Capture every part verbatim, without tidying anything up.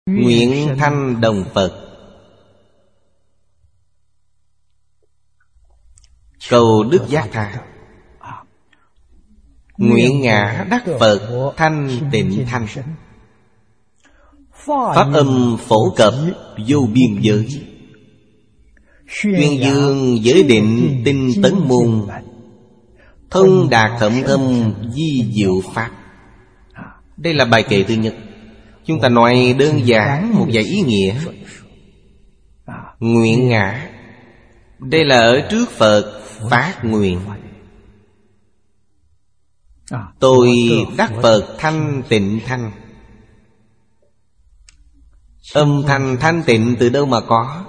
nguyện thanh đồng Phật. Cầu đức giác tha, nguyện ngã đắc Phật thanh tịnh thanh. Pháp âm phổ cập vô biên giới, tuyên dương giới định tinh tấn môn. Thông đạt thậm thâm di diệu pháp. Đây là bài kệ thứ nhất. Chúng ta nói đơn giản một vài ý nghĩa. Nguyện ngã, đây là ở trước Phật phát nguyện. Tôi đắc Phật thanh tịnh thanh. Âm thanh thanh tịnh từ đâu mà có?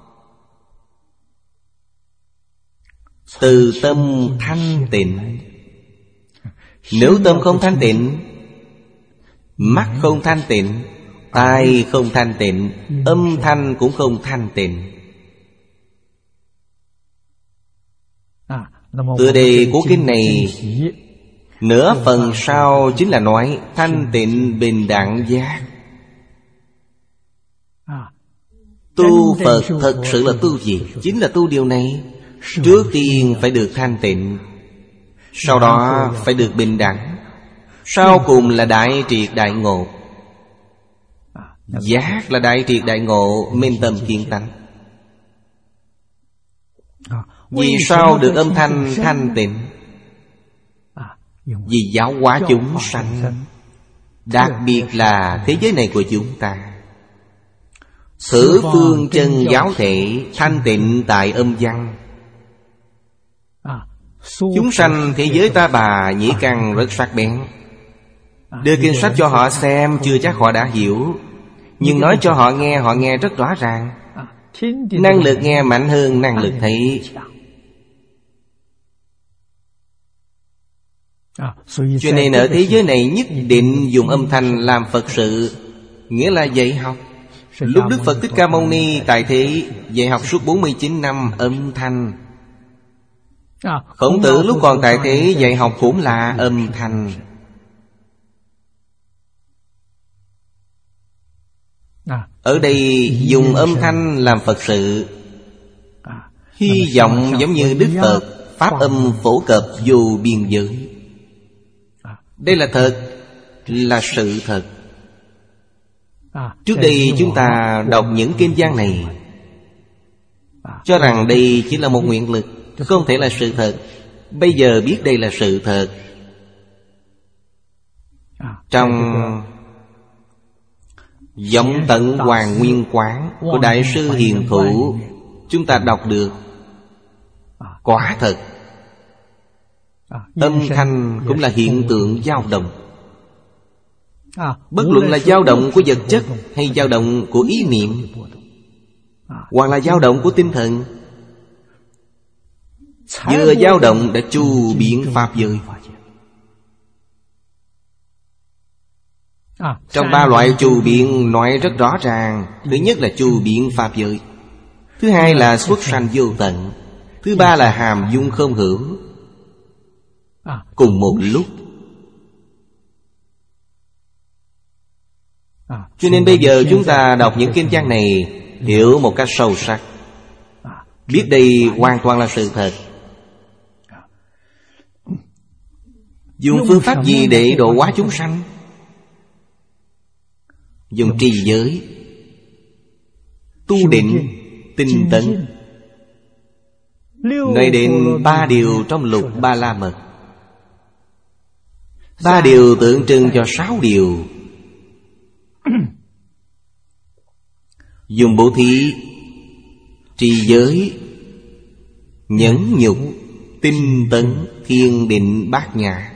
Từ tâm thanh tịnh. Nếu tâm không thanh tịnh, mắt không thanh tịnh, tai không thanh tịnh, âm thanh cũng không thanh tịnh. Tựa đề của kinh này nửa phần sau chính là nói thanh tịnh bình đẳng giác. Tu Phật thật sự là tu gì? Chính là tu điều này. Trước tiên phải được thanh tịnh, sau đó phải được bình đẳng, sau cùng là đại triệt đại ngộ. Giác là đại triệt đại ngộ, minh tâm kiên tánh. Vì sao được âm thanh thanh tịnh? Vì giáo hóa chúng sanh, đặc biệt là thế giới này của chúng ta. Thử phương chân giáo thể thanh tịnh tại âm văn. Chúng sanh thế giới ta bà nhĩ căn rất sắc bén. Đưa kinh sách cho họ xem, chưa chắc họ đã hiểu, nhưng nói cho họ nghe, họ nghe rất rõ ràng. Năng lực nghe mạnh hơn năng lực thấy. Cho nên ở thế giới này nhất định dùng âm thanh làm Phật sự, nghĩa là dạy học. Lúc Đức Phật Thích Ca Mâu Ni tại thế dạy học suốt bốn mươi chín năm âm thanh. Khổng Tử lúc còn tại thế dạy học cũng là âm thanh. Ở đây dùng âm thanh làm Phật sự, hy vọng giống như Đức Phật pháp âm phổ cập vô biên giới. Đây là thật, là sự thật. Trước đây chúng ta đọc những kinh văn này, cho rằng đây chỉ là một nguyện lực, không thể là sự thật. Bây giờ biết đây là sự thật. Trong Vọng Tận Hoàng Nguyên Quán của Đại sư Hiền Thụ, chúng ta đọc được quả thật âm thanh cũng là hiện tượng dao động. Bất luận là dao động của vật chất hay dao động của ý niệm, hoặc là dao động của tinh thần, vừa dao động đã chu biến pháp giới. Trong ba loại chu biến nói rất rõ ràng. Thứ nhất là chu biến pháp giới, thứ hai là xuất sanh vô tận, thứ ba là hàm dung không hữu. Cùng một lúc. Cho nên bây giờ chúng ta đọc những kinh văn này, hiểu một cách sâu sắc, biết đây hoàn toàn là sự thật. Dùng phương pháp gì để độ hóa chúng sanh? Dùng trì giới, tu định, tinh tấn. Nói đến ba điều trong Lục Ba La Mật. Ba điều tượng trưng cho sáu điều. Dùng bố thí, trì giới, nhẫn nhục, tinh tấn, thiền định, bát nhã.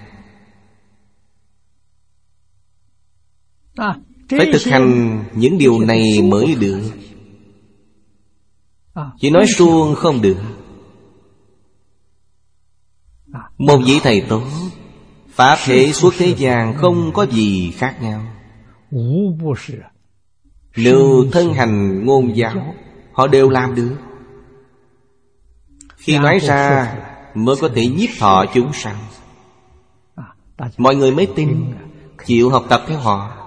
Phải thực hành những điều này mới được. Chỉ nói suông không được. Một vị thầy tốt, pháp thể xuất thế gian không có gì khác nhau. Nếu thân hành ngôn giáo, họ đều làm được. Khi nói ra mới có thể nhiếp thọ chúng sanh. Mọi người mới tin, chịu học tập theo họ.